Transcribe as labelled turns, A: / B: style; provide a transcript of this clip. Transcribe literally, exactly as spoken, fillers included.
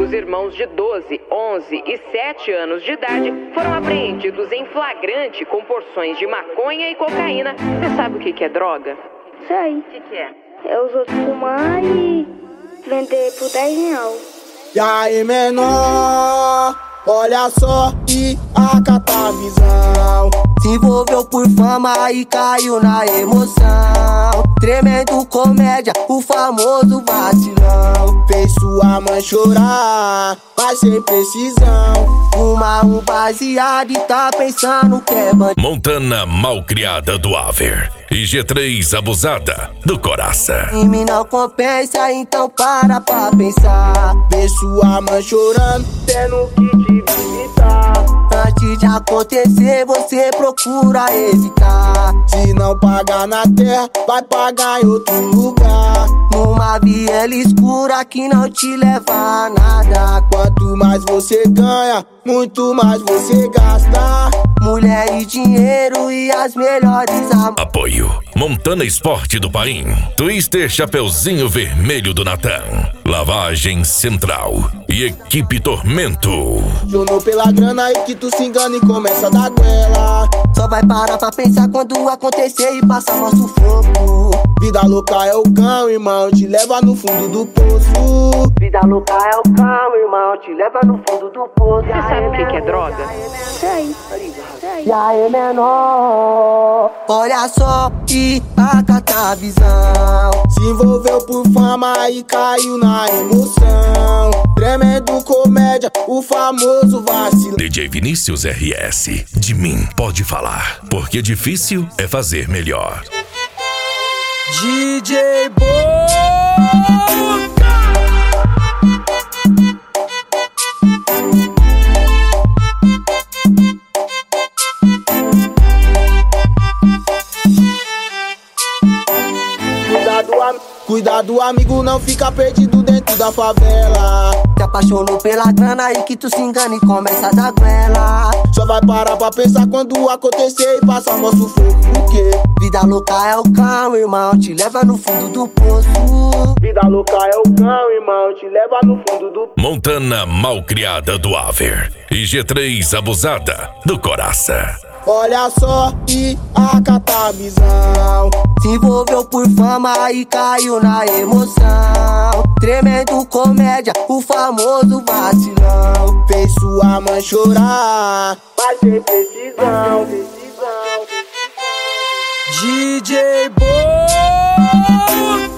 A: Os irmãos de doze, onze e sete anos de idade foram apreendidos em flagrante com porções de maconha e cocaína. Você sabe o que que é droga?
B: Sei.
A: O que que é?
B: É os outros fumar e vender por dez reais.
C: E aí, menor, olha só e acata a visão.
D: Se envolveu por fama e caiu na emoção. Tremendo comédia, o famoso vacilão.
C: Fez sua mãe chorar, mas sem precisão.
D: Fuma um baseado e tá pensando que é bandido.
E: Montana malcriada do Aver e G três abusada do Coraça.
D: E me não compensa, então para pra pensar.
C: Vê sua mãe chorando, tendo que te visitar.
D: Antes de acontecer, você procura evitar.
C: Se não pagar na terra, vai pagar em outro lugar.
D: Numa viela escura que não te leva a nada.
C: Quanto mais você ganha, muito mais você gasta.
D: Mulher e dinheiro e as melhores am...
E: Apoio Montana Esporte do Paim, Twister Chapeuzinho Vermelho do Natan, Lavagem Central e Equipe Tormento.
C: Jonou pela grana aí que tu se engana e começa a dar goela.
D: Só vai parar pra pensar quando acontecer e passar nosso fogo.
C: Vida louca é o cão, irmão, te leva no fundo do poço.
D: Vida louca é o cão, irmão, te leva no fundo do poço.
A: Você sabe o que que é droga?
B: Sei. Sei.
D: E aí, menor, olha só e acata a visão.
C: Se envolveu por fama e caiu na emoção. Tremendo comédia, o famoso vacilo.
E: D J Vinícius R S, de mim pode falar, porque difícil é fazer melhor.
C: D J Boca. Cuidado, amigo, não fica perdido dentro da favela.
D: Te apaixonou pela grana e que tu se engana e começa a dar goela.
C: Só vai parar pra pensar quando acontecer e passar nosso fogo. Por quê?
D: Vida louca é o cão, irmão, te leva no fundo do poço.
C: Vida louca é o cão, irmão, te leva no fundo do...
E: Montana malcriada do Aver e G três abusada do Coraça.
C: Olha só e acata a visão.
D: Se envolveu por fama e caiu na emoção. Tremendo comédia, o famoso vacilão.
C: Fez sua mãe chorar, mas sem precisão. D J Boca.